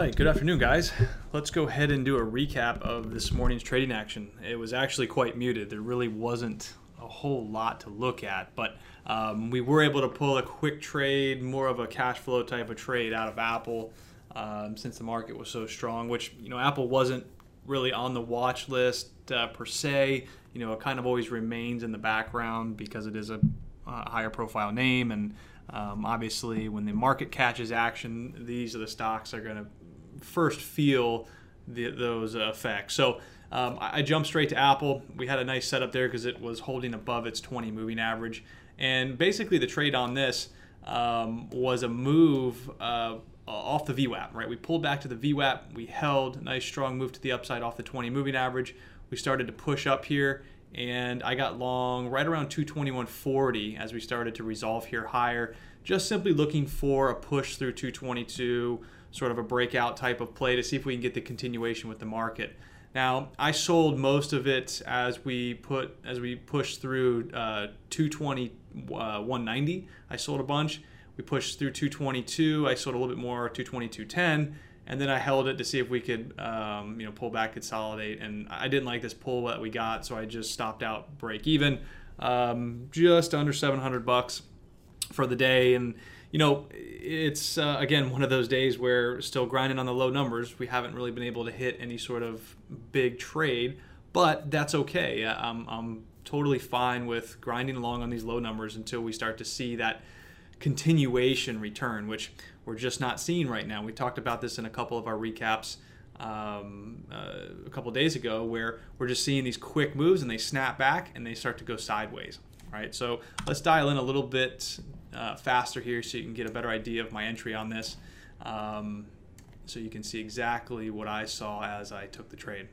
right, good afternoon, guys. Let's go ahead and do a recap of this morning's trading action. It was actually quite muted. There really wasn't a whole lot to look at, but we were able to pull a quick trade, more of a cash flow type of trade out of Apple since the market was so strong, which, Apple wasn't really on the watch list per se. It kind of always remains in the background because it is a higher profile name, and obviously when the market catches action, these are the stocks that are going to first feel those effects. So I jumped straight to Apple. We had a nice setup there because it was holding above its 20 moving average, and basically the trade on this was a move off the VWAP, right? We pulled back to the VWAP, we held, nice strong move to the upside off the 20 moving average. We started to push up here, and I got long right around 221.40 as we started to resolve here higher, just simply looking for a push through 222, sort of a breakout type of play to see if we can get the continuation with the market. Now, I sold most of it as we pushed through 190. I sold a bunch. We pushed through 222. I sold a little bit more, 222.10. And then I held it to see if we could, pull back, consolidate. And I didn't like this pull that we got, so I just stopped out, break even, just under $700 for the day. And it's again one of those days where still grinding on the low numbers. We haven't really been able to hit any sort of big trade, but that's okay. I'm totally fine with grinding along on these low numbers until we start to see that continuation return, which we're just not seeing right now. We talked about this in a couple of our recaps a couple of days ago, where we're just seeing these quick moves and they snap back and they start to go sideways. Right, so let's dial in a little bit faster here so you can get a better idea of my entry on this, so you can see exactly what I saw as I took the trade.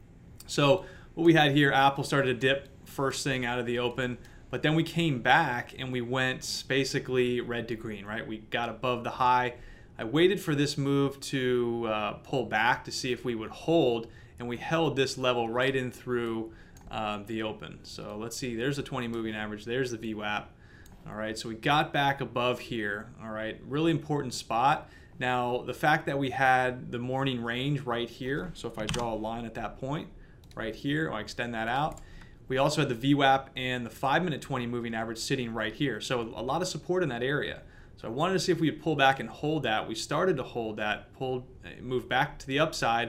So what we had here, Apple started to dip first thing out of the open, but then we came back and we went basically red to green, right? We got above the high. I waited for this move to pull back to see if we would hold, and we held this level right in through the open. So let's see, there's the 20 moving average, there's the VWAP. All right, so we got back above here. All right, really important spot. Now, the fact that we had the morning range right here, so if I draw a line at that point, right here, I'll extend that out. We also had the VWAP and the 5-minute 20 moving average sitting right here. So a lot of support in that area. So I wanted to see if we would pull back and hold that. We started to hold that, moved back to the upside,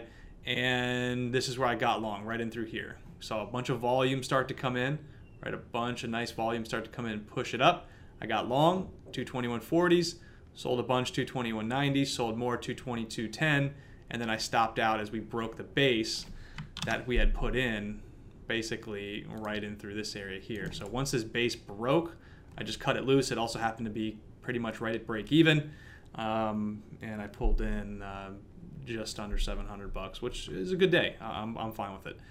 and this is where I got long, right in through here. Saw a bunch of volume start to come in, right? A bunch of nice volume start to come in and push it up. I got long, 221.40s, sold a bunch, 221.90s, sold more, 222.10, and then I stopped out as we broke the base that we had put in, basically right in through this area here. So once this base broke, I just cut it loose. It also happened to be pretty much right at break even, and I pulled in just under $700, which is a good day. I'm fine with it.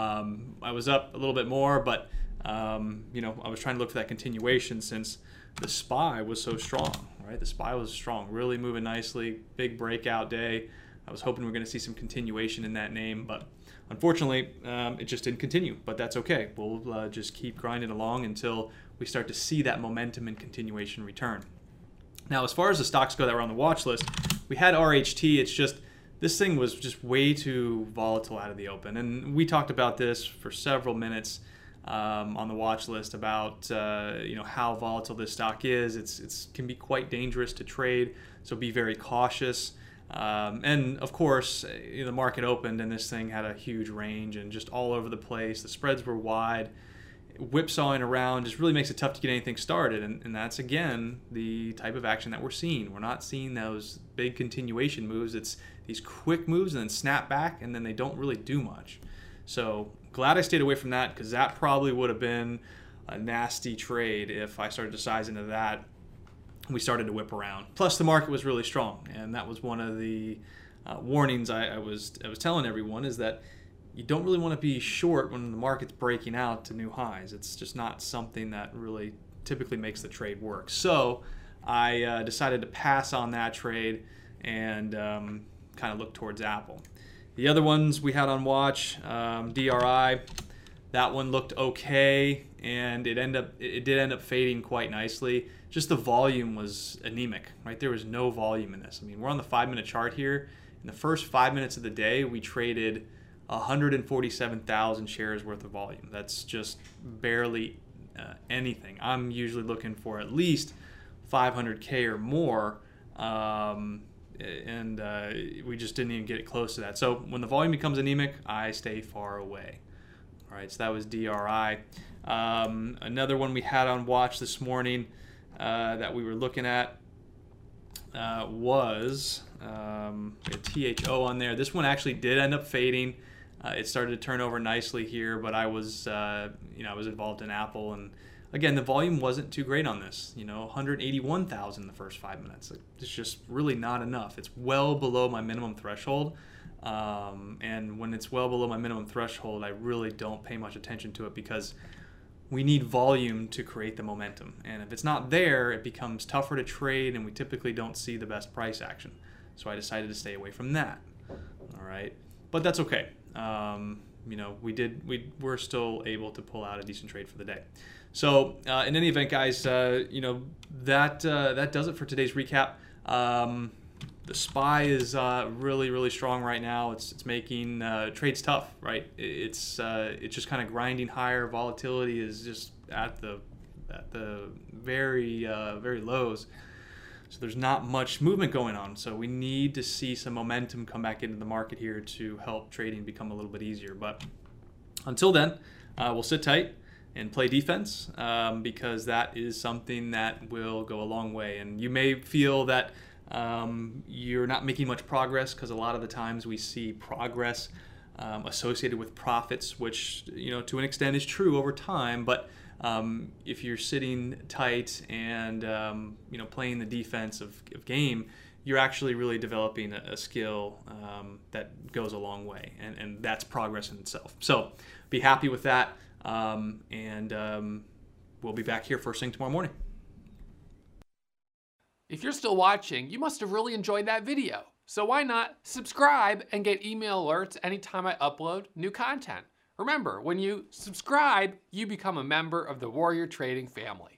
I was up a little bit more, but I was trying to look for that continuation since the SPY was so strong, right? The SPY was strong, really moving nicely, big breakout day. I was hoping we were going to see some continuation in that name, but unfortunately, it just didn't continue, but that's okay. We'll just keep grinding along until we start to see that momentum and continuation return. Now, as far as the stocks go that were on the watch list, we had RHT. It's just, this thing was just way too volatile out of the open. And we talked about this for several minutes on the watch list about how volatile this stock is. It can be quite dangerous to trade, so be very cautious. And of course, the market opened and this thing had a huge range and just all over the place. The spreads were wide. Whipsawing around just really makes it tough to get anything started, and that's again the type of action that we're seeing. We're not seeing those big continuation moves. It's these quick moves and then snap back, and then they don't really do much. So glad I stayed away from that, because that probably would have been a nasty trade if I started to size into that. We started to whip around. Plus the market was really strong, and that was one of the warnings I was telling everyone, is that you don't really want to be short when the market's breaking out to new highs. It's just not something that really typically makes the trade work. So I decided to pass on that trade and kind of look towards Apple. The other ones we had on watch, DRI, that one looked okay, and it did end up fading quite nicely. Just the volume was anemic, right? There was no volume in this. I mean, we're on the 5-minute chart here, In the first 5 minutes of the day, we traded 147,000 shares worth of volume. That's just barely anything. I'm usually looking for at least 500K or more, and we just didn't even get close to that. So when the volume becomes anemic, I stay far away. All right, so that was DRI. Another one we had on watch this morning that we were looking at was THO on there. This one actually did end up fading. It started to turn over nicely here, but I was, I was involved in Apple, and again, the volume wasn't too great on this. 181,000 in the first 5 minutes. It's just really not enough. It's well below my minimum threshold, and when it's well below my minimum threshold, I really don't pay much attention to it because we need volume to create the momentum. And if it's not there, it becomes tougher to trade, and we typically don't see the best price action. So I decided to stay away from that. All right, but that's okay. We're still able to pull out a decent trade for the day. So in any event, guys, that does it for today's recap. The SPY is really, really strong right now. It's making trades tough, right? It's just kind of grinding higher. Volatility is just at the very very lows. So there's not much movement going on. So we need to see some momentum come back into the market here to help trading become a little bit easier. But until then, we'll sit tight and play defense because that is something that will go a long way. And you may feel that you're not making much progress because a lot of the times we see progress associated with profits, which to an extent is true over time. But if you're sitting tight and playing the defense of game, you're actually really developing a skill that goes a long way, and that's progress in itself. So be happy with that, and we'll be back here first thing tomorrow morning. If you're still watching, you must have really enjoyed that video. So why not subscribe and get email alerts anytime I upload new content? Remember, when you subscribe, you become a member of the Warrior Trading family.